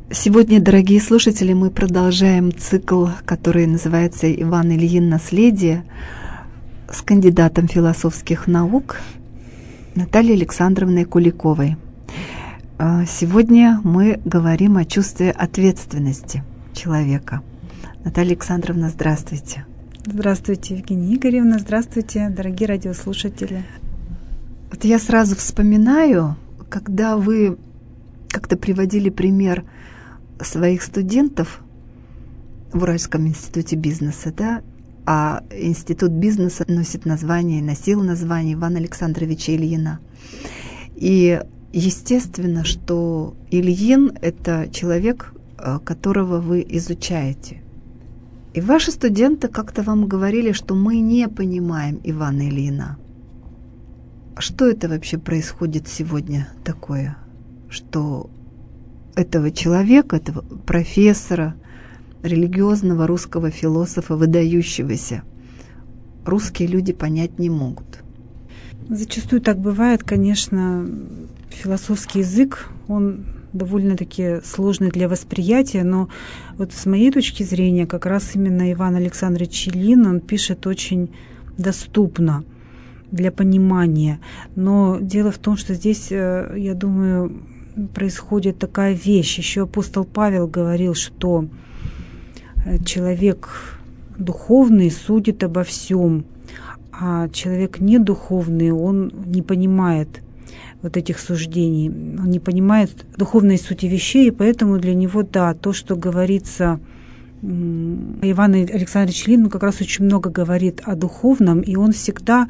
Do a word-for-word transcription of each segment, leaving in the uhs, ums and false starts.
Сегодня, дорогие слушатели, мы продолжаем цикл, который называется «Иван Ильин. Наследие», с кандидатом философских наук Натальей Александровной Куликовой. Сегодня мы говорим о чувстве ответственности человека. Наталья Александровна, здравствуйте. Здравствуйте, Евгения Игоревна. Здравствуйте, дорогие радиослушатели. Вот я сразу вспоминаю, когда вы как-то приводили пример своих студентов в Уральском институте бизнеса, да, а институт бизнеса носит название, носил название Ивана Александровича Ильина. И естественно, что Ильин – это человек, которого вы изучаете. И ваши студенты как-то вам говорили, что мы не понимаем Ивана Ильина. Что это вообще происходит сегодня такое, что этого человека, этого профессора, религиозного русского философа, выдающегося, русские люди понять не могут? Зачастую так бывает, конечно. Философский язык, он довольно-таки сложный для восприятия, но вот с моей точки зрения как раз именно Иван Александрович Ильин, он пишет очень доступно для понимания. Но дело в том, что здесь, я думаю, происходит такая вещь. Еще апостол Павел говорил, что человек духовный судит обо всем, а человек недуховный, он не понимает вот этих суждений, он не понимает духовной сути вещей, и поэтому для него, да, то, что говорится, Иван Александрович Ильин как раз очень много говорит о духовном, и он всегда,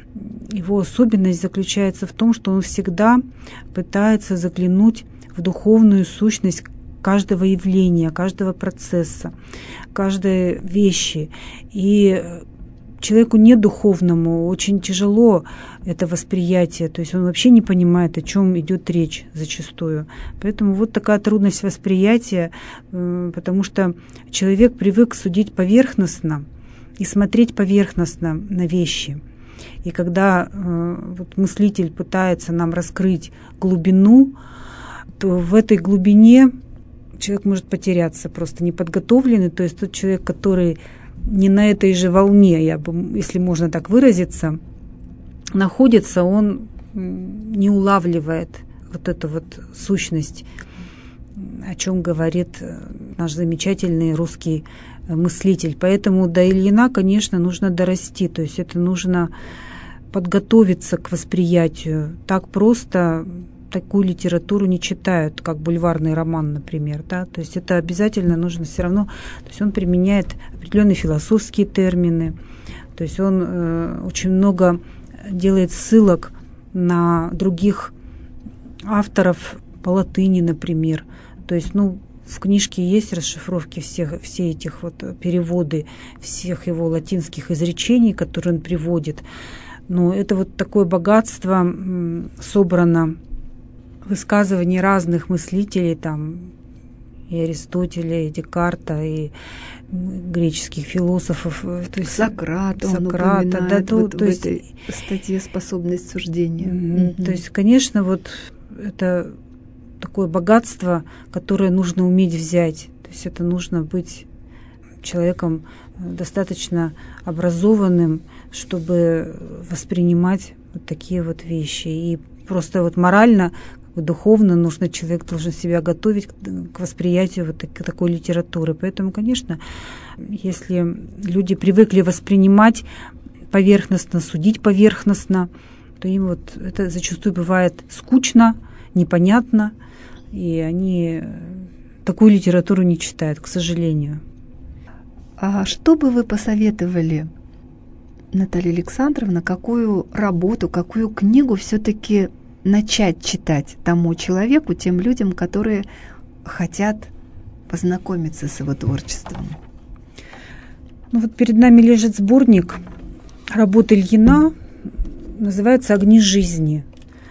его особенность заключается в том, что он всегда пытается заглянуть в духовную сущность каждого явления, каждого процесса, каждой вещи. И человеку недуховному очень тяжело это восприятие, то есть он вообще не понимает, о чем идет речь зачастую. Поэтому вот такая трудность восприятия, потому что человек привык судить поверхностно и смотреть поверхностно на вещи. И когда вот мыслитель пытается нам раскрыть глубину, то в этой глубине человек может потеряться, просто неподготовленный, то есть тот человек, который не на этой же волне, я бы, если можно так выразиться, находится, он не улавливает вот эту вот сущность, о чем говорит наш замечательный русский мыслитель. Поэтому до Ильина, конечно, нужно дорасти, то есть это нужно подготовиться к восприятию. Так просто такую литературу не читают, как бульварный роман, например, да, то есть это обязательно нужно все равно, то есть он применяет определенные философские термины, то есть он э, очень много делает ссылок на других авторов по латыни, например, то есть, ну, в книжке есть расшифровки всех, все этих вот переводы всех его латинских изречений, которые он приводит, но это вот такое богатство м, собрано высказываний разных мыслителей, там, и Аристотеля, и Декарта, и греческих философов. То есть Сократа, Сократа, он да, то, вот то в есть, этой статье «Способность суждения». Mm-hmm. Mm-hmm. То есть, конечно, вот это такое богатство, которое нужно уметь взять. То есть это нужно быть человеком достаточно образованным, чтобы воспринимать вот такие вот вещи. И просто вот морально, духовно нужно, человек должен себя готовить к восприятию вот так, такой литературы. Поэтому, конечно, если люди привыкли воспринимать поверхностно, судить поверхностно, то им вот это зачастую бывает скучно, непонятно, и они такую литературу не читают, к сожалению. А что бы вы посоветовали, Наталья Александровна, какую работу, какую книгу все-таки начать читать тому человеку, тем людям, которые хотят познакомиться с его творчеством? Ну вот перед нами лежит сборник работ Ильина, называется «Огни жизни».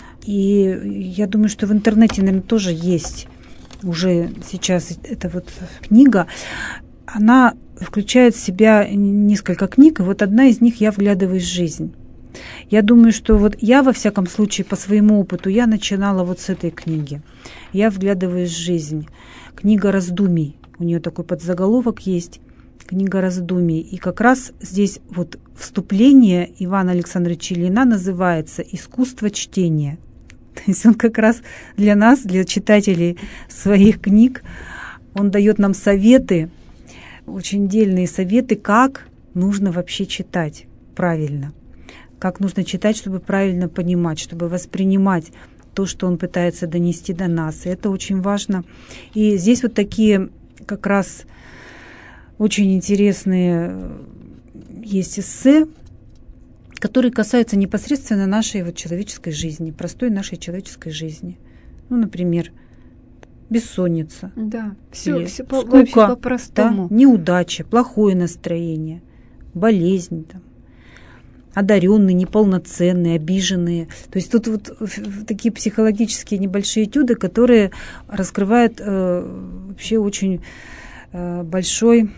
И я думаю, что в интернете, наверное, тоже есть уже сейчас эта вот книга. Она включает в себя несколько книг, и вот одна из них «Я вглядываюсь в жизнь». Я думаю, что вот я, во всяком случае, по своему опыту, я начинала вот с этой книги. Я вглядываюсь в жизнь. Книга раздумий. У нее такой подзаголовок есть. Книга раздумий. И как раз здесь вот вступление Ивана Александровича Ильина называется «Искусство чтения». То есть он как раз для нас, для читателей своих книг, он дает нам советы, очень дельные советы, как нужно вообще читать правильно. Как нужно читать, чтобы правильно понимать, чтобы воспринимать то, что он пытается донести до нас. И это очень важно. И здесь вот такие как раз очень интересные есть эссе, которые касаются непосредственно нашей вот человеческой жизни, простой нашей человеческой жизни. Ну, например, бессонница. Да, все, все по, скука, вообще по-простому. Да, неудача, плохое настроение, болезнь, там, одаренные, неполноценные, обиженные. То есть тут вот такие психологические небольшие этюды, которые раскрывают э, вообще очень э, большой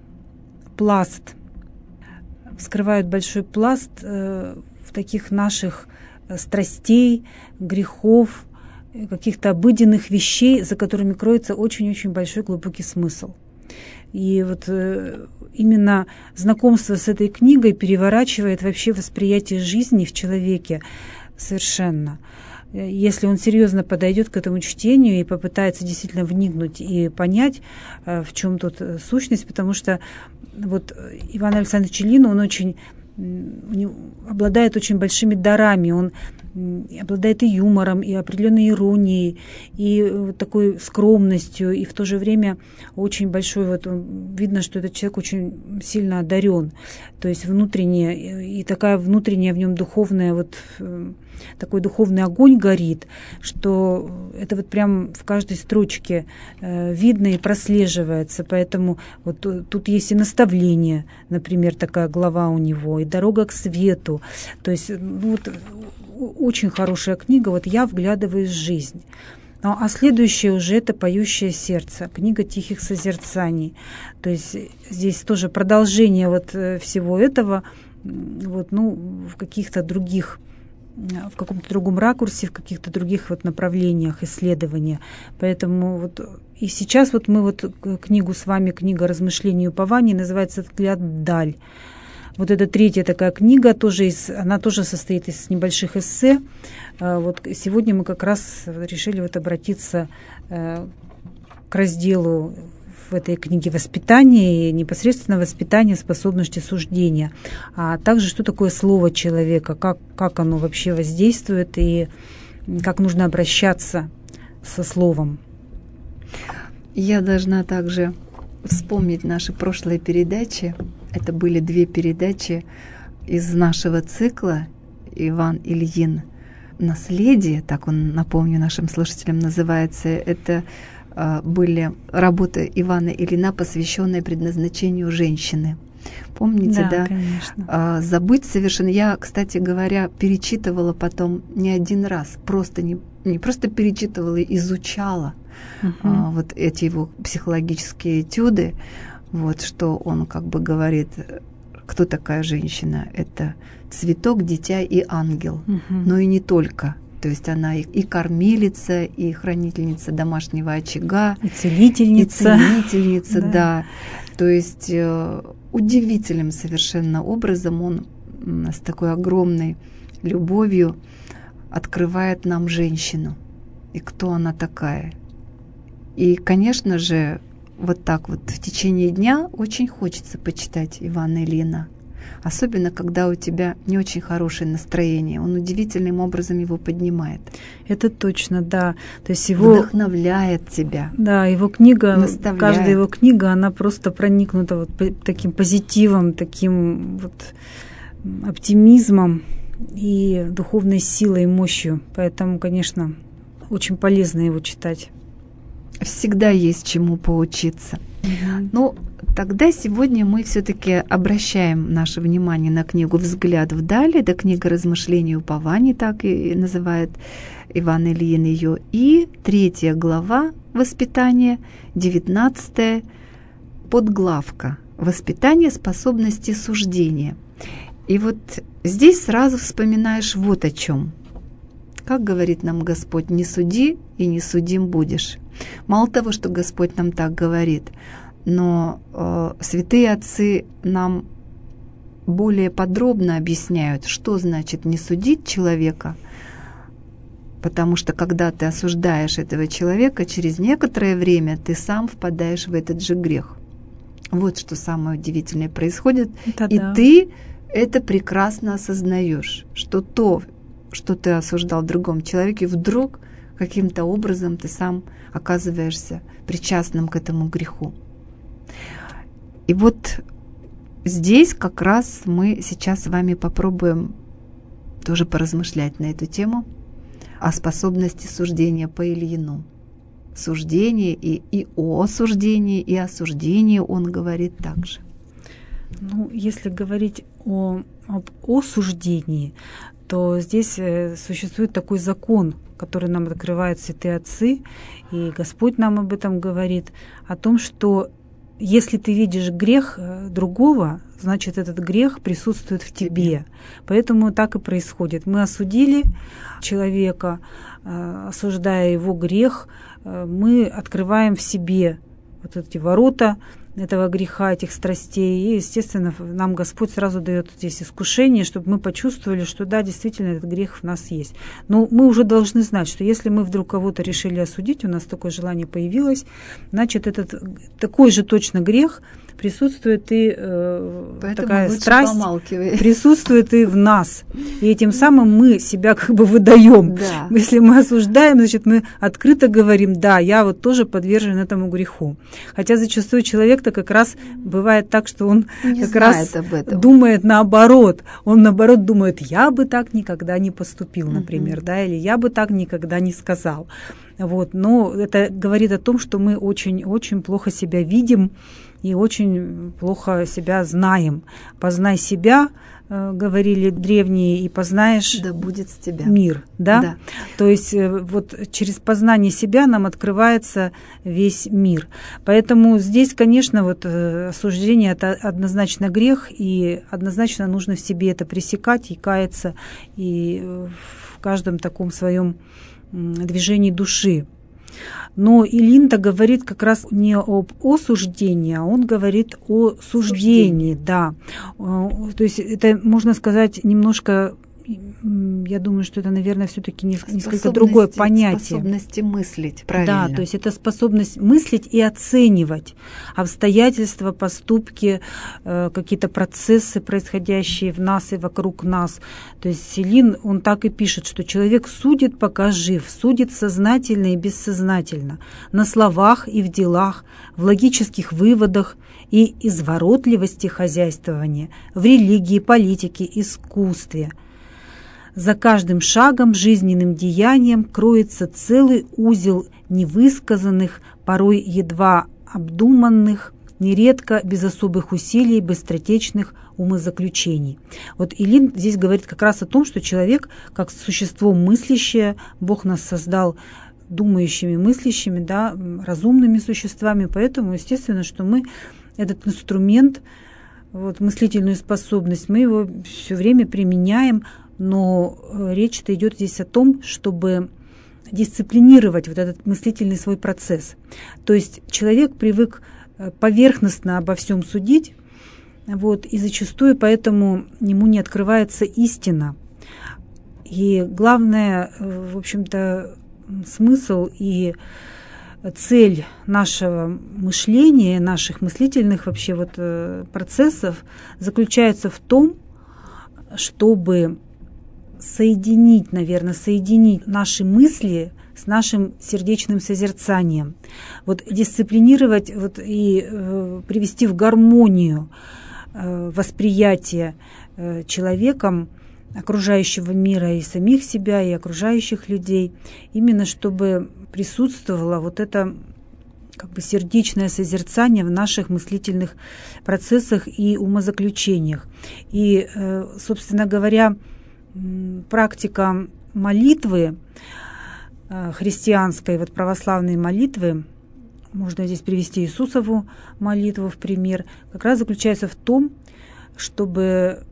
пласт, вскрывают большой пласт э, в таких наших страстей, грехов, каких-то обыденных вещей, за которыми кроется очень-очень большой глубокий смысл. И вот э, именно знакомство с этой книгой переворачивает вообще восприятие жизни в человеке совершенно. Если он серьезно подойдет к этому чтению и попытается действительно вникнуть и понять, э, в чем тут сущность, потому что вот Иван Александрович Ильин, он очень обладает очень большими дарами, он обладает и юмором, и определенной иронией, и такой скромностью, и в то же время очень большой, вот видно, что этот человек очень сильно одарен, то есть внутренне, и такая внутренняя в нем духовная, вот такой духовный огонь горит, что это вот прям в каждой строчке э, видно и прослеживается, поэтому вот тут есть и наставление, например, такая глава у него, и дорога к свету, то есть ну, вот, очень хорошая книга, вот я вглядываюсь в жизнь. Ну, а следующее уже это «Поющее сердце», книга тихих созерцаний. То есть здесь тоже продолжение вот всего этого, вот, ну, в каких-то других, в каком-то другом ракурсе, в каких-то других вот направлениях исследования. Поэтому вот и сейчас вот мы вот книгу с вами, книга размышлений и упований, называется «Взгляд вдаль». Вот эта третья такая книга, тоже из, она тоже состоит из небольших эссе. Вот сегодня мы как раз решили вот обратиться к разделу в этой книге «Воспитание» и непосредственно воспитание способности суждения, а также что такое слово человека, как, как оно вообще воздействует и как нужно обращаться со словом. Я должна также вспомнить наши прошлые передачи. Это были две передачи из нашего цикла «Иван Ильин. Наследие», так он, напомню, нашим слушателям называется. Это э, были работы Ивана Ильина, посвященные предназначению женщины. Помните, да? Да, конечно. А, забыть совершенно. Я, кстати говоря, перечитывала потом не один раз. Просто не, не просто перечитывала, изучала uh-huh. а, вот эти его психологические этюды. Вот что он как бы говорит, кто такая женщина? Это цветок, дитя и ангел. Uh-huh. Но и не только. То есть она и, и кормилица, и хранительница домашнего очага. И целительница. И целительница, да. да. То есть э, удивительным совершенно образом он э, с такой огромной любовью открывает нам женщину. И кто она такая. И, конечно же, вот так вот в течение дня очень хочется почитать Ивана Ильина. Особенно, когда у тебя не очень хорошее настроение. Он удивительным образом его поднимает. Это точно, да. То есть его вдохновляет тебя. Да, его книга, наставляет. Каждая его книга, она просто проникнута вот таким позитивом, таким вот оптимизмом и духовной силой и мощью. Поэтому, конечно, очень полезно его читать. Всегда есть чему поучиться. Mm-hmm. Ну, тогда сегодня мы все-таки обращаем наше внимание на книгу «Взгляд вдаль». Это книга размышлений и упований, так и называет Иван Ильин ее. И третья глава «Воспитание», девятнадцатая подглавка «Воспитание способности суждения». И вот здесь сразу вспоминаешь вот о чем. Как говорит нам Господь: не суди и не судим будешь. Мало того, что Господь нам так говорит, но э, святые отцы нам более подробно объясняют, что значит не судить человека, потому что когда ты осуждаешь этого человека, через некоторое время ты сам впадаешь в этот же грех. Вот что самое удивительное происходит. Это и да. ты это прекрасно осознаешь, что то, что ты осуждал в другом человеке, вдруг каким-то образом ты сам оказываешься причастным к этому греху. И вот здесь как раз мы сейчас с вами попробуем тоже поразмышлять на эту тему о способности суждения по Ильину. Суждение и, и о суждении, и осуждении он говорит также. Ну, если говорить о, об осуждении, то здесь существует такой закон, который нам открывают святые отцы, и Господь нам об этом говорит, о том, что если ты видишь грех другого, значит, этот грех присутствует в тебе. Поэтому так и происходит. Мы осудили человека, осуждая его грех, мы открываем в себе вот эти ворота этого греха, этих страстей. И, естественно, нам Господь сразу дает здесь искушение, чтобы мы почувствовали, что да, действительно, этот грех в нас есть. Но мы уже должны знать, что если мы вдруг кого-то решили осудить, у нас такое желание появилось, значит, этот такой же точно грех присутствует и э, такая страсть присутствует и в нас. И этим самым мы себя как бы выдаем. Да. Если мы осуждаем, значит, мы открыто говорим: да, я вот тоже подвержен этому греху. Хотя зачастую человек-то как раз бывает так, что он не как раз об этом. думает наоборот. Он наоборот думает: я бы так никогда не поступил, например, mm-hmm. да, или я бы так никогда не сказал. Вот. Но это говорит о том, что мы очень-очень плохо себя видим и очень плохо себя знаем. Познай себя, э, говорили древние, и познаешь да будет с тебя мир. Да? Да. То есть э, вот через познание себя нам открывается весь мир. Поэтому здесь, конечно, вот, э, осуждение – это однозначно грех, и однозначно нужно в себе это пресекать и каяться, и э, в каждом таком своем э, движении души. Но Илин-то говорит как раз не об осуждении, а он говорит о суждении, да. То есть это, можно сказать, немножко, я думаю, что это, наверное, все-таки несколько другое понятие. Способности мыслить, правильно. Да, то есть это способность мыслить и оценивать обстоятельства, поступки, какие-то процессы, происходящие в нас и вокруг нас. То есть Селин, он так и пишет, что человек судит, пока жив, судит сознательно и бессознательно, на словах и в делах, в логических выводах и изворотливости хозяйствования, в религии, политике, искусстве. За каждым шагом, жизненным деянием кроется целый узел невысказанных, порой едва обдуманных, нередко без особых усилий, быстротечных умозаключений. Вот Илин здесь говорит как раз о том, что человек, как существо мыслящее, Бог нас создал думающими, мыслящими, да, разумными существами, поэтому, естественно, что мы этот инструмент, вот, мыслительную способность, мы его все время применяем, но речь-то идет здесь о том, чтобы дисциплинировать вот этот мыслительный свой процесс. То есть человек привык поверхностно обо всем судить, вот, и зачастую поэтому ему не открывается истина. И главное, в общем-то, смысл и цель нашего мышления, наших мыслительных вообще вот процессов заключается в том, чтобы соединить, наверное, соединить наши мысли с нашим сердечным созерцанием, вот дисциплинировать вот, и э, привести в гармонию э, восприятие э, человеком окружающего мира и самих себя, и окружающих людей, именно чтобы присутствовало вот это как бы сердечное созерцание в наших мыслительных процессах и умозаключениях. И, э, собственно говоря, практика молитвы, христианской, вот православной молитвы, можно здесь привести Иисусову молитву в пример, как раз заключается в том, чтобы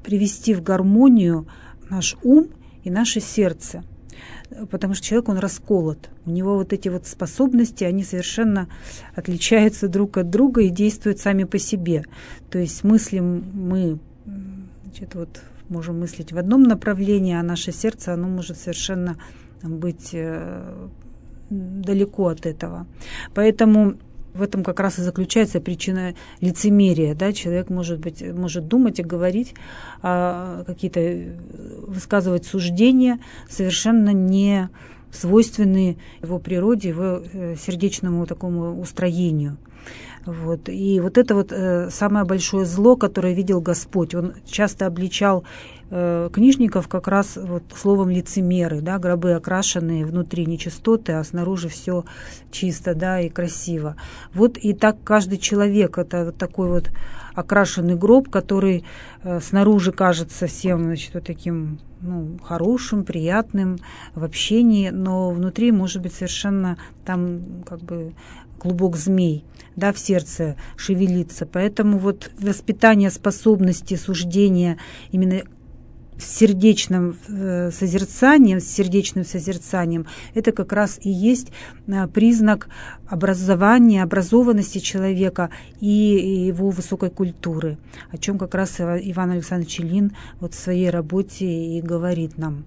привести в гармонию наш ум и наше сердце. Потому что человек, он расколот. У него вот эти вот способности, они совершенно отличаются друг от друга и действуют сами по себе. То есть мыслим мы, значит, вот, можем мыслить в одном направлении, а наше сердце, оно может совершенно быть э, далеко от этого. Поэтому в этом как раз и заключается причина лицемерия. Да? Человек может быть, может думать и говорить, а, какие-то высказывать суждения, совершенно не свойственные его природе, его сердечному такому устроению. Вот. И вот это вот э, самое большое зло, которое видел Господь. Он часто обличал э, книжников как раз вот словом лицемеры, да, гробы окрашенные, внутри нечистоты, а снаружи все чисто, да, и красиво. Вот и так каждый человек, это вот такой вот окрашенный гроб, который э, снаружи кажется всем, значит, вот таким, ну, хорошим, приятным в общении, но внутри может быть совершенно там как бы клубок змей, да, в сердце шевелится. Поэтому вот воспитание способности суждения именно с сердечным э, созерцанием, с сердечным созерцанием, это как раз и есть э, признак образования, образованности человека и его высокой культуры, о чем как раз Иван Александрович Ильин вот в своей работе и говорит нам.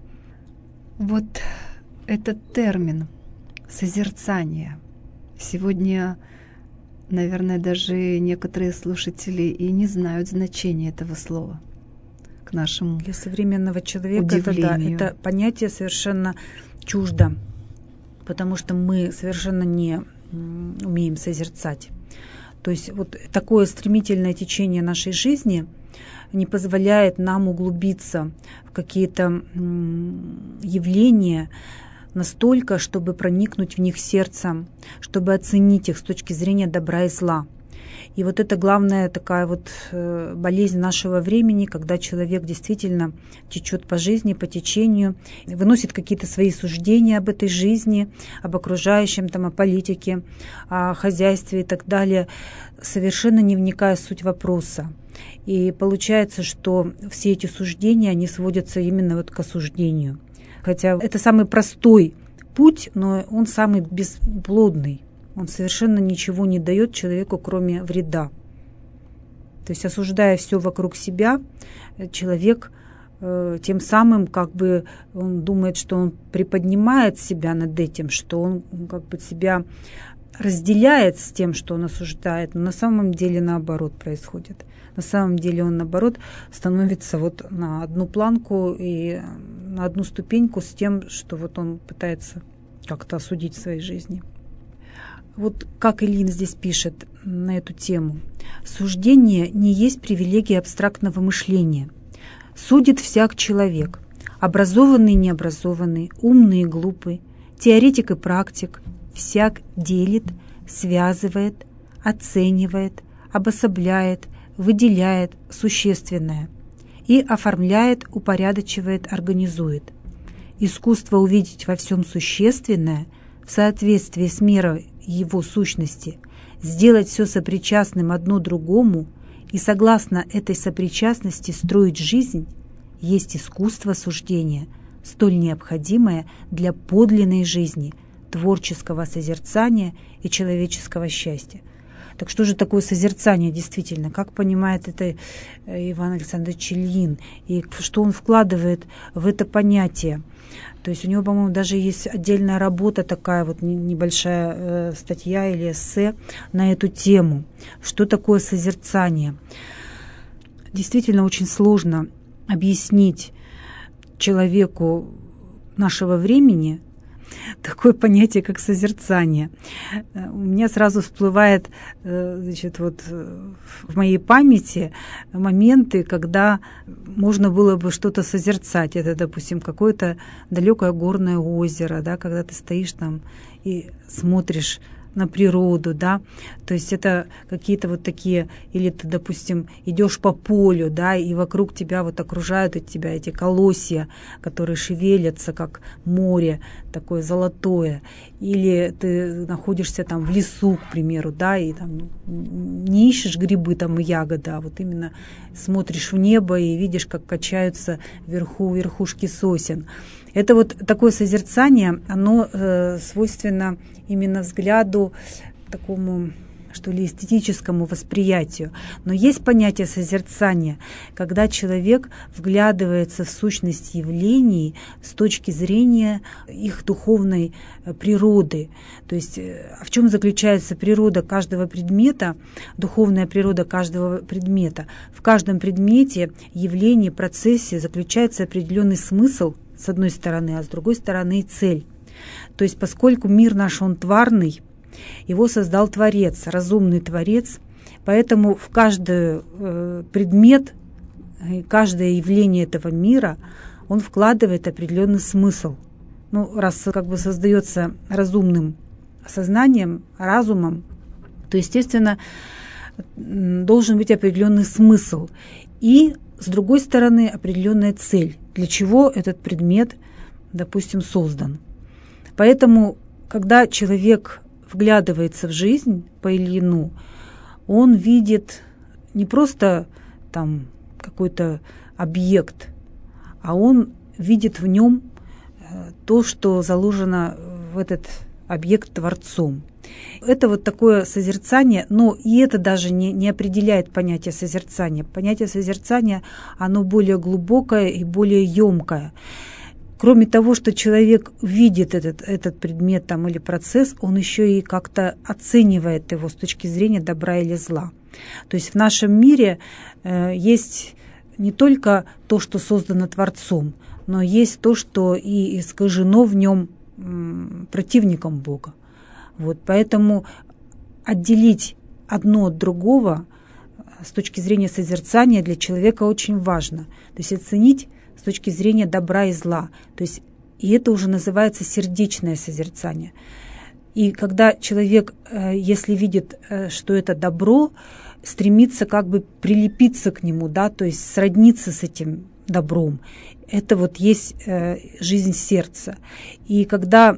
Вот этот термин «созерцание» сегодня, наверное, даже некоторые слушатели и не знают значения этого слова. К нашему Для современного человека это, да, удивлению. это понятие совершенно чуждо, потому что мы совершенно не умеем созерцать. То есть вот такое стремительное течение нашей жизни не позволяет нам углубиться в какие-то явления, настолько, чтобы проникнуть в них сердцем, чтобы оценить их с точки зрения добра и зла. И вот это главная такая вот болезнь нашего времени, когда человек действительно течет по жизни, по течению, выносит какие-то свои суждения об этой жизни, об окружающем, там, о политике, о хозяйстве и так далее, совершенно не вникая в суть вопроса. И получается, что все эти суждения, они сводятся именно вот к осуждению. Хотя это самый простой путь, но он самый бесплодный. Он совершенно ничего не дает человеку, кроме вреда. То есть, осуждая все вокруг себя, человек э, тем самым как бы он думает, что он приподнимает себя над этим, что он как бы себя разделяет с тем, что он осуждает, но на самом деле наоборот происходит. На самом деле он, наоборот, становится вот на одну планку и на одну ступеньку с тем, что вот он пытается как-то осудить в своей жизни. Вот как Ильин здесь пишет на эту тему. «Суждение не есть привилегия абстрактного мышления. Судит всяк человек, образованный и необразованный, умный и глупый, теоретик и практик, всяк делит, связывает, оценивает, обособляет, выделяет существенное и оформляет, упорядочивает, организует. Искусство увидеть во всем существенное в соответствии с мерой его сущности, сделать все сопричастным одно другому и согласно этой сопричастности строить жизнь, есть искусство суждения, столь необходимое для подлинной жизни, творческого созерцания и человеческого счастья». Так что же такое созерцание действительно? Как понимает это Иван Александрович Ильин? И что он вкладывает в это понятие? То есть у него, по-моему, даже есть отдельная работа такая, вот небольшая э, статья или эссе на эту тему. Что такое созерцание? Действительно очень сложно объяснить человеку нашего времени такое понятие, как созерцание. У меня сразу всплывает, значит, вот в моей памяти моменты, когда можно было бы что-то созерцать. Это, допустим, какое-то далекое горное озеро, да, когда ты стоишь там и смотришь на природу, да, то есть это какие-то вот такие, или ты, допустим, идешь по полю, да, и вокруг тебя вот окружают от тебя эти колосья, которые шевелятся, как море такое золотое, или ты находишься там в лесу, к примеру, да, и там не ищешь грибы там и ягоды, а вот именно смотришь в небо и видишь, как качаются вверху верхушки сосен. Это вот такое созерцание, оно э, свойственно именно взгляду такому, что ли, эстетическому восприятию. Но есть понятие созерцания, когда человек вглядывается в сущность явлений с точки зрения их духовной природы. То есть в чем заключается природа каждого предмета, духовная природа каждого предмета? В каждом предмете, явлении, процессе заключается определенный смысл, с одной стороны, а с другой стороны и цель. То есть поскольку мир наш, он тварный, его создал Творец, разумный Творец, поэтому в каждый э, предмет, каждое явление этого мира, он вкладывает определенный смысл. Ну, раз как бы создается разумным сознанием, разумом, то, естественно, должен быть определенный смысл. И, с другой стороны, определенная цель, для чего этот предмет, допустим, создан. Поэтому, когда человек вглядывается в жизнь по Ильину, он видит не просто там какой-то объект, а он видит в нем то, что заложено в этот объект Творцом. Это вот такое созерцание, но и это даже не, не определяет понятие созерцания. Понятие созерцания, оно более глубокое и более емкое. Кроме того, что человек видит этот, этот предмет там, или процесс, он еще и как-то оценивает его с точки зрения добра или зла. То есть в нашем мире э, есть не только то, что создано Творцом, но есть то, что и искажено в нем м, противником Бога. Вот, поэтому отделить одно от другого с точки зрения созерцания для человека очень важно. То есть оценить с точки зрения добра и зла. То есть, и это уже называется сердечное созерцание. И когда человек, если видит, что это добро, стремится как бы прилепиться к нему, да, то есть сродниться с этим добром. Это вот есть жизнь сердца. И когда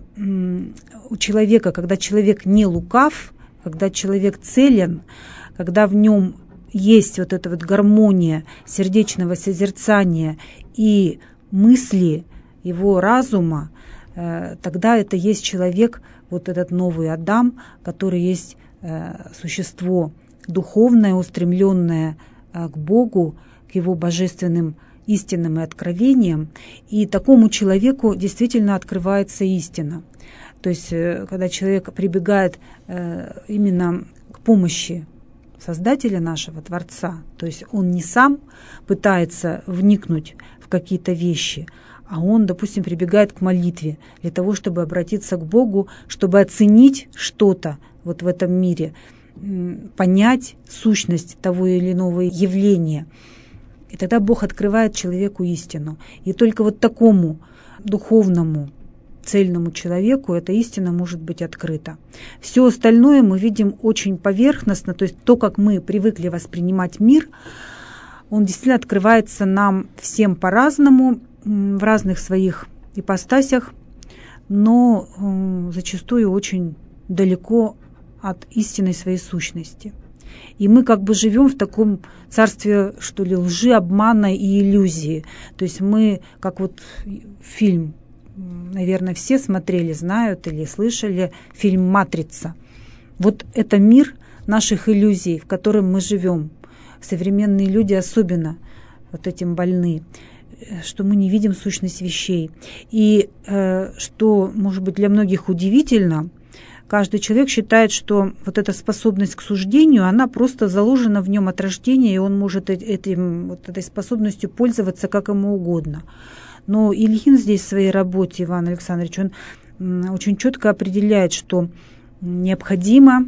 у человека, когда человек не лукав, когда человек целен, когда в нем есть вот эта вот гармония сердечного созерцания и мысли его разума, тогда это есть человек, вот этот новый Адам, который есть существо духовное, устремленное к Богу, к его божественным истинным и откровениям, и такому человеку действительно открывается истина. То есть, когда человек прибегает именно к помощи Создателя нашего, Творца, то есть он не сам пытается вникнуть в какие-то вещи, а он, допустим, прибегает к молитве для того, чтобы обратиться к Богу, чтобы оценить что-то вот в этом мире, понять сущность того или иного явления. И тогда Бог открывает человеку истину. И только вот такому духовному, цельному человеку эта истина может быть открыта. Все остальное мы видим очень поверхностно, то есть то, как мы привыкли воспринимать мир, он действительно открывается нам всем по-разному, в разных своих ипостасях, но зачастую очень далеко от истинной своей сущности. И мы как бы живем в таком царстве, что ли, лжи, обмана и иллюзии. То есть мы, как вот фильм, наверное, все смотрели, знают или слышали, фильм «Матрица». Вот это мир наших иллюзий, в котором мы живем. Современные люди особенно вот этим больны, что мы не видим сущность вещей. И э, что, может быть, для многих удивительно, каждый человек считает, что вот эта способность к суждению, она просто заложена в нем от рождения, и он может этим, вот этой способностью пользоваться как ему угодно. Но Ильин здесь в своей работе, Иван Александрович, он очень четко определяет, что необходимо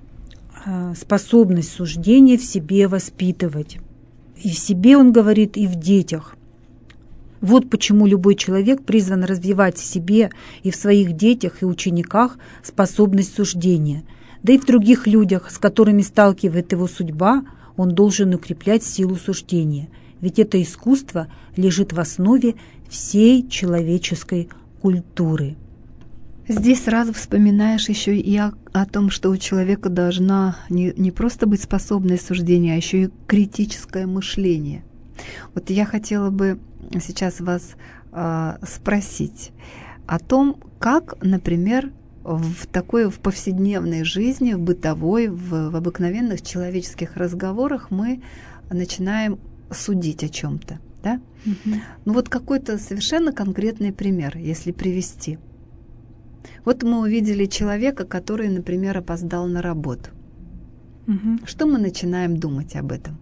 способность суждения в себе воспитывать. И в себе, он говорит, и в детях. Вот почему любой человек призван развивать в себе и в своих детях и учениках способность суждения. да и в других людях, с которыми сталкивает его судьба, он должен укреплять силу суждения. Ведь это искусство лежит в основе всей человеческой культуры. Здесь сразу вспоминаешь еще и о, о том, что у человека должна не, не просто быть способность суждения, а еще и критическое мышление. Вот я хотела бы сейчас вас э, спросить о том, как, например, в такой в повседневной жизни, в бытовой, в, в обыкновенных человеческих разговорах мы начинаем судить о чем-то, да? Mm-hmm. Ну вот какой-то совершенно конкретный пример, если привести. Вот мы увидели человека, который, например, опоздал на работу. Mm-hmm. Что мы начинаем думать об этом?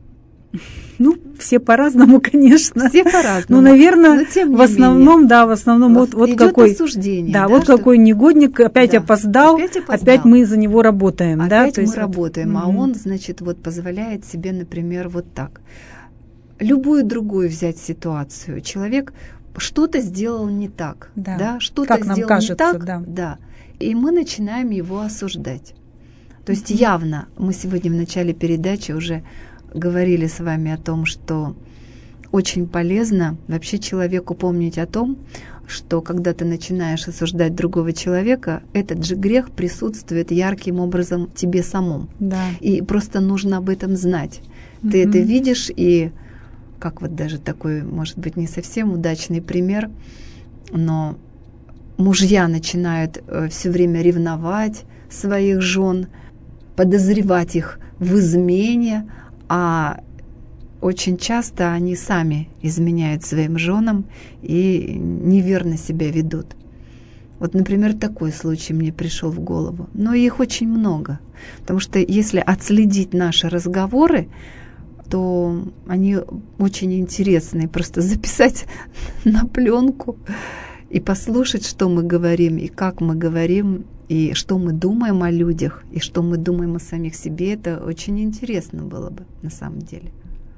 Ну, все по-разному, конечно. Все по-разному. Ну, наверное, в основном, да, в основном вот, вот какой, осуждение, да, да, вот что... какой негодник опять, да, опоздал, опять опоздал, опять мы за него работаем, опять да, мы то есть работаем, вот, а он, значит, вот позволяет себе, например, вот так. Любую другую взять ситуацию. Человек что-то сделал не так, да, да, что-то как нам сделал кажется, не так, да. да, и мы начинаем его осуждать. То есть mm-hmm. явно мы сегодня в начале передачи уже говорили с вами о том, что очень полезно вообще человеку помнить о том, что когда ты начинаешь осуждать другого человека, этот же грех присутствует ярким образом тебе самому. Да. И просто нужно об этом знать. Mm-hmm. Ты это видишь, и как вот даже такой, может быть, не совсем удачный пример, но мужья начинают все время ревновать своих жен, подозревать их в измене, а очень часто они сами изменяют своим женам и неверно себя ведут. Вот, например, такой случай мне пришел в голову. Но их очень много. Потому что если отследить наши разговоры, то они очень интересные. Просто записать на пленку и послушать, что мы говорим, и как мы говорим, и что мы думаем о людях, и что мы думаем о самих себе, это очень интересно было бы на самом деле.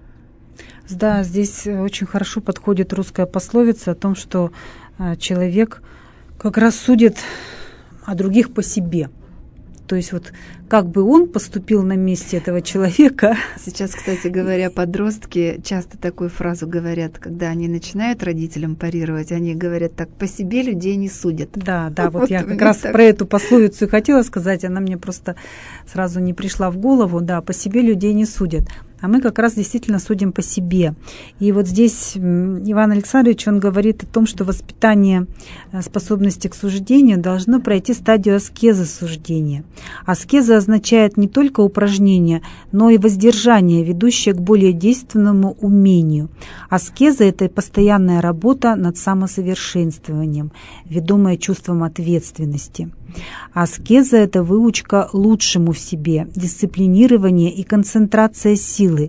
Да, здесь очень хорошо подходит русская пословица о том, что человек как раз судит о других по себе. То есть вот как бы он поступил на месте этого человека. Сейчас, кстати говоря, подростки часто такую фразу говорят, когда они начинают родителям парировать, они говорят так: по себе людей не судят. Да, да, вот, вот я как раз так... про эту пословицу и хотела сказать, она мне просто сразу не пришла в голову. Да, по себе людей не судят. А мы как раз действительно судим по себе. И вот здесь Иван Александрович, он говорит о том, что воспитание способности к суждению должно пройти стадию аскезы суждения. Аскеза означает не только упражнение, но и воздержание, ведущее к более действенному умению. Аскеза – это постоянная работа над самосовершенствованием, ведомая чувством ответственности. Аскеза – это выучка лучшему в себе, дисциплинирование и концентрация силы,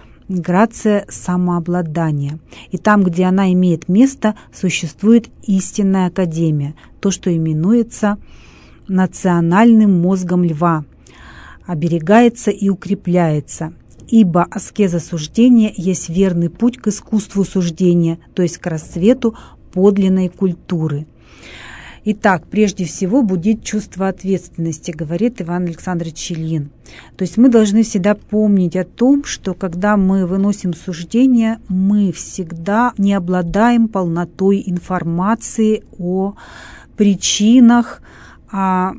грация самообладания. И там, где она имеет место, существует истинная академия, то, что именуется национальным мозгом льва, оберегается и укрепляется. Ибо аскеза суждения есть верный путь к искусству суждения, то есть к расцвету подлинной культуры. Итак, прежде всего будить чувство ответственности, говорит Иван Александрович Ильин. То есть мы должны всегда помнить о том, что когда мы выносим суждение, мы всегда не обладаем полнотой информации о причинах, о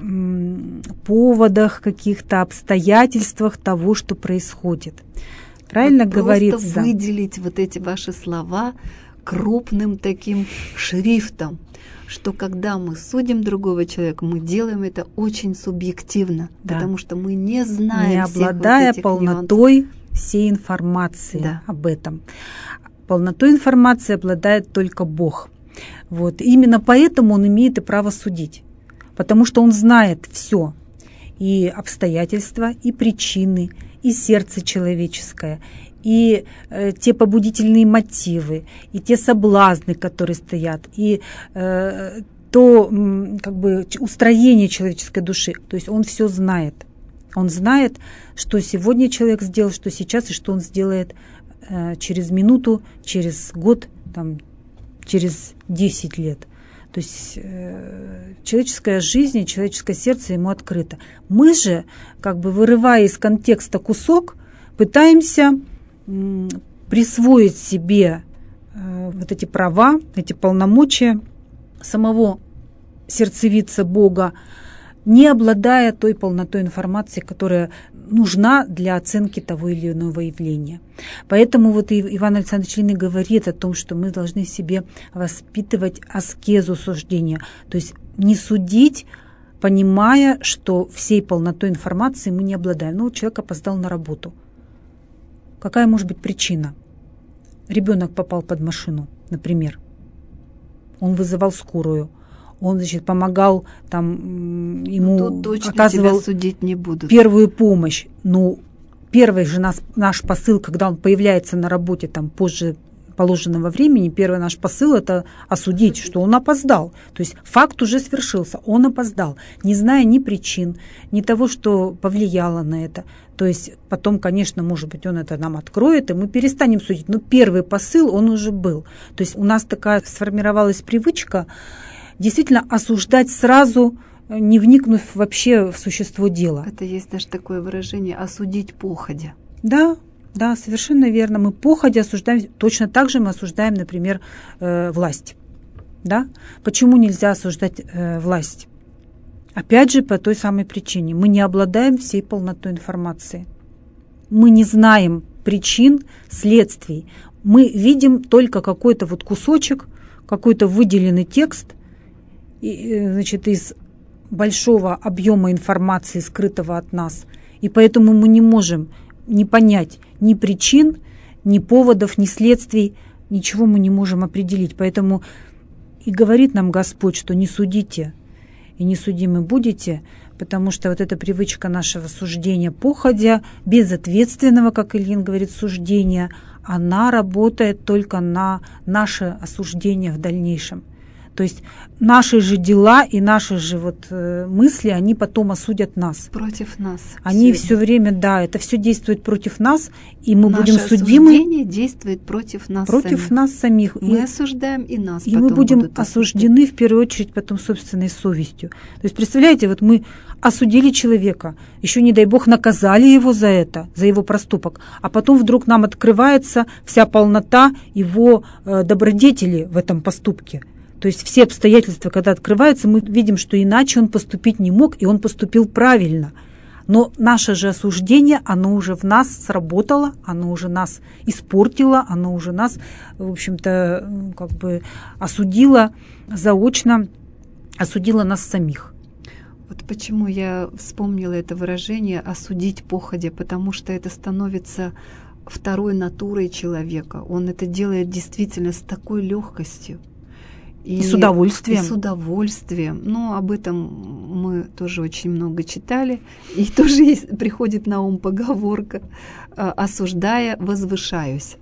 поводах, каких-то обстоятельствах того, что происходит. Правильно вот говорится? Просто выделить вот эти ваши слова крупным таким шрифтом, что когда мы судим другого человека, мы делаем это очень субъективно, да. Потому что мы не знаем, не обладая всех вот этих полнотой нюансов. Всей информации, да, об этом. Полнотой информации обладает только Бог. Вот. Именно поэтому он имеет и право судить, потому что он знает все, и обстоятельства, и причины, и сердце человеческое, и э, те побудительные мотивы, и те соблазны, которые стоят, и э, то м, как бы устроение человеческой души. То есть он все знает. Он знает, что сегодня человек сделал, что сейчас, и что он сделает э, через минуту, через год, там, через десять лет. То есть э, человеческая жизнь, человеческое сердце ему открыто. Мы же, как бы вырывая из контекста кусок, пытаемся м, присвоить себе э, вот эти права, эти полномочия самого сердцевидца Бога, не обладая той полнотой информации, которая нужна для оценки того или иного явления. Поэтому вот и Иван Александрович Ильин говорит о том, что мы должны в себе воспитывать аскезу суждения, то есть не судить, понимая, что всей полнотой информации мы не обладаем. Ну, человек опоздал на работу. Какая может быть причина? Ребенок попал под машину, например. Он вызывал скорую. Он, значит, помогал, там, ему тут точно оказывал тебя судить не будут. Первую помощь. Ну, первый же нас, наш посыл, когда он появляется на работе там, позже положенного времени, первый наш посыл – это осудить, что он опоздал. То есть факт уже свершился, он опоздал, не зная ни причин, ни того, что повлияло на это. То есть потом, конечно, может быть, он это нам откроет, и мы перестанем судить. Но первый посыл, он уже был. То есть у нас такая сформировалась привычка действительно осуждать сразу, не вникнув вообще в существо дела. Это есть даже такое выражение «осудить походя». Да, да, совершенно верно. Мы походя осуждаем, точно так же мы осуждаем, например, э, власть. Да? Почему нельзя осуждать э, власть? Опять же, по той самой причине. Мы не обладаем всей полнотой информации. Мы не знаем причин, следствий. Мы видим только какой-то вот кусочек, какой-то выделенный текст, и, значит, из большого объема информации, скрытого от нас. И поэтому мы не можем не понять ни причин, ни поводов, ни следствий, ничего мы не можем определить. Поэтому и говорит нам Господь, что не судите, и не судимы будете, потому что вот эта привычка нашего суждения походя, безответственного, как Ильин говорит, суждения, она работает только на наше осуждение в дальнейшем. То есть наши же дела и наши же вот э, мысли, они потом осудят нас. Против нас. Они все, все время, да, это все действует против нас, и мы Наше будем судимы. Наше осуждение действует против нас против самих. нас самих. Мы и, осуждаем, и нас и потом мы будем будут осуждены в первую очередь потом собственной совестью. То есть представляете, вот мы осудили человека, еще не дай бог наказали его за это, за его проступок, а потом вдруг нам открывается вся полнота его э, добродетели в этом поступке. То есть все обстоятельства, когда открываются, мы видим, что иначе он поступить не мог, и он поступил правильно. Но наше же осуждение, оно уже в нас сработало, оно уже нас испортило, оно уже нас, в общем-то, как бы осудило заочно, осудило нас самих. Вот почему я вспомнила это выражение «осудить походя», потому что это становится второй натурой человека. Он это делает действительно с такой легкостью. И, и с удовольствием. И с удовольствием. Но об этом мы тоже очень много читали. И тоже есть, приходит на ум поговорка «осуждая, возвышаюсь».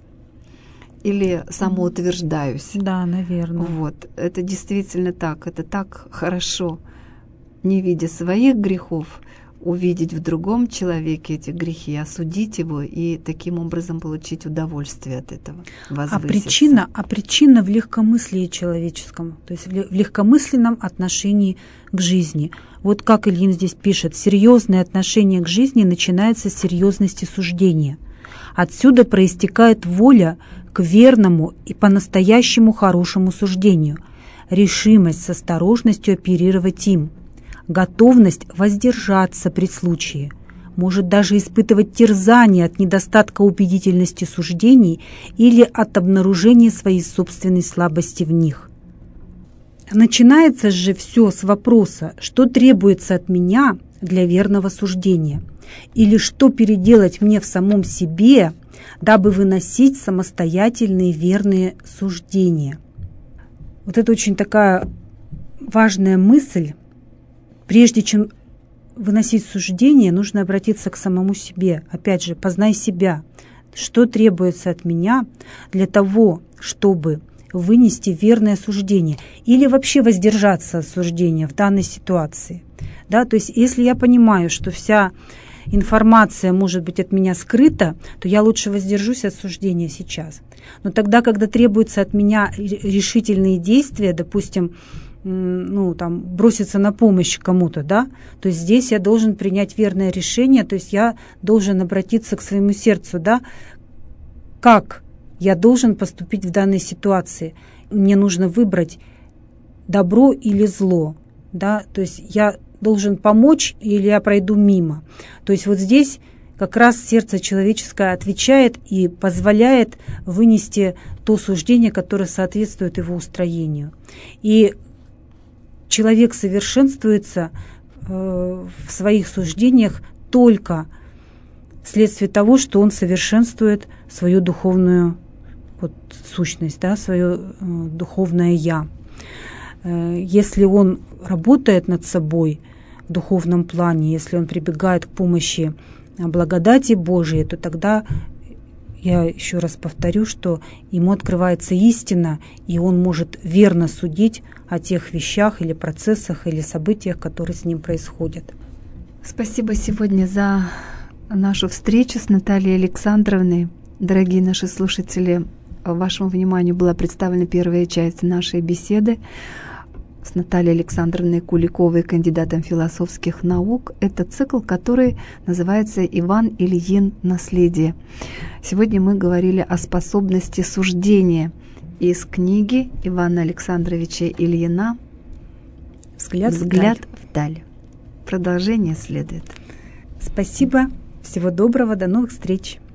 Или самоутверждаюсь. Да, наверное. Вот. Это действительно так. Это так хорошо, не видя своих грехов, увидеть в другом человеке эти грехи, осудить его и таким образом получить удовольствие от этого. А причина, а причина в легкомыслии человеческом, то есть в легкомысленном отношении к жизни. Вот как Ильин здесь пишет: серьезное отношение к жизни начинается с серьезности суждения. Отсюда проистекает воля к верному и по-настоящему хорошему суждению, решимость с осторожностью оперировать им, готовность воздержаться при случае, может даже испытывать терзание от недостатка убедительности суждений или от обнаружения своей собственной слабости в них. Начинается же все с вопроса, что требуется от меня для верного суждения, или что переделать мне в самом себе, дабы выносить самостоятельные верные суждения. Вот это очень такая важная мысль. Прежде чем выносить суждение, нужно обратиться к самому себе. Опять же, познай себя. Что требуется от меня для того, чтобы вынести верное суждение или вообще воздержаться от суждения в данной ситуации. Да, то есть, если я понимаю, что вся информация может быть от меня скрыта, то я лучше воздержусь от суждения сейчас. Но тогда, когда требуются от меня решительные действия, допустим, ну, там, броситься на помощь кому-то, да, то есть здесь я должен принять верное решение, то есть я должен обратиться к своему сердцу, да, как я должен поступить в данной ситуации. Мне нужно выбрать добро или зло, да, то есть я должен помочь или я пройду мимо. То есть вот здесь как раз сердце человеческое отвечает и позволяет вынести то суждение, которое соответствует его устроению. И человек совершенствуется э, в своих суждениях только вследствие того, что он совершенствует свою духовную вот, сущность, да, свое э, духовное «я». Э, если он работает над собой в духовном плане, если он прибегает к помощи благодати Божией, то тогда, я еще раз повторю, что ему открывается истина, и он может верно судить о тех вещах или процессах или событиях, которые с ним происходят. Спасибо сегодня за нашу встречу с Натальей Александровной. Дорогие наши слушатели, вашему вниманию была представлена первая часть нашей беседы с Натальей Александровной Куликовой, кандидатом философских наук. Это цикл, который называется «Иван Ильин. Наследие». Сегодня мы говорили о способности суждения из книги Ивана Александровича Ильина «Взгляд, Взгляд вдаль». вдаль». Продолжение следует. Спасибо. Всего доброго. До новых встреч.